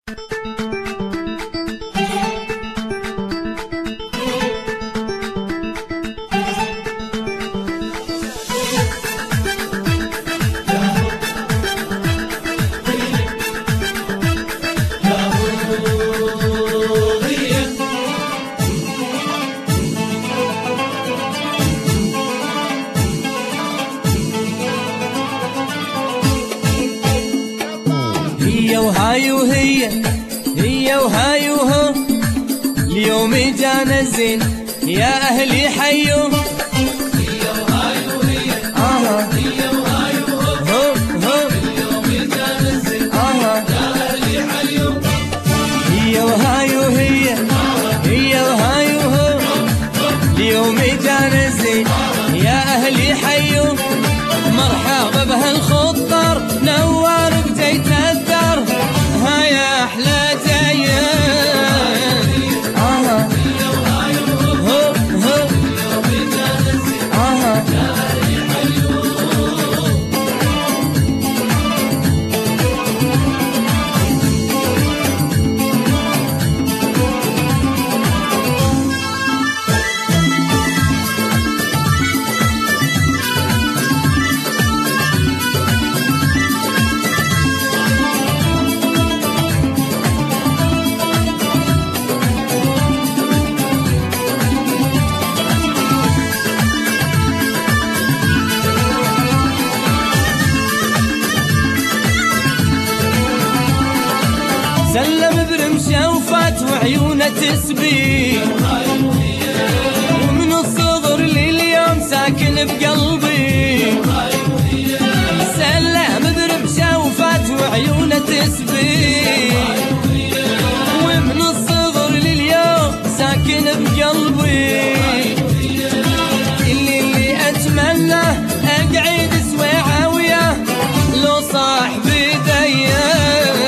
هي وهاي وهي، هي وهاي وهو، اليوم جانا الزين يا أهلي حيو. هي وهاي وهي، هي وهاي وهو، اليوم جانا الزين يا أهلي حيو. هي وهاي وهي، هي وهاي وهو، اليوم جانا الزين يا أهلي حيو. مرحبا بهالخضر نوار بديت الدار، هاي أحلى زين. هي وهاي وهو، اليوم جانا الزين يا أهلي حيو. سلم برمشه وفات وعيونه تسبي، ومن الصغر لليوم ساكن بقلبي. سلم برمشه وفات وعيونه تسبي، ومن الصغر لليوم ساكن بقلبي. اللي اتمنى اقعد سويعه وياه لو صاحبي ديان.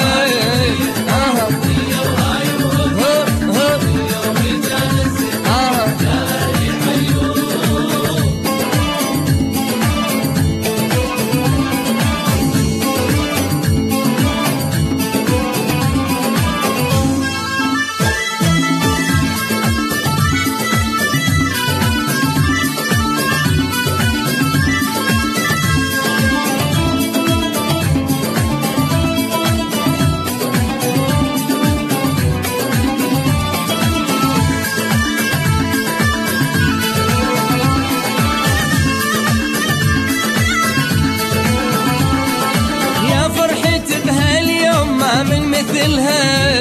من مثلها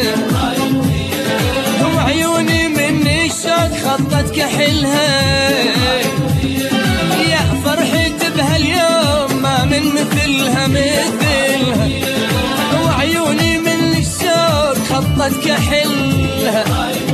وعيوني من الشوق خطت كحلها. يا فرحت بهاليوم ما من مثلها وعيوني من الشوق خطت كحلها.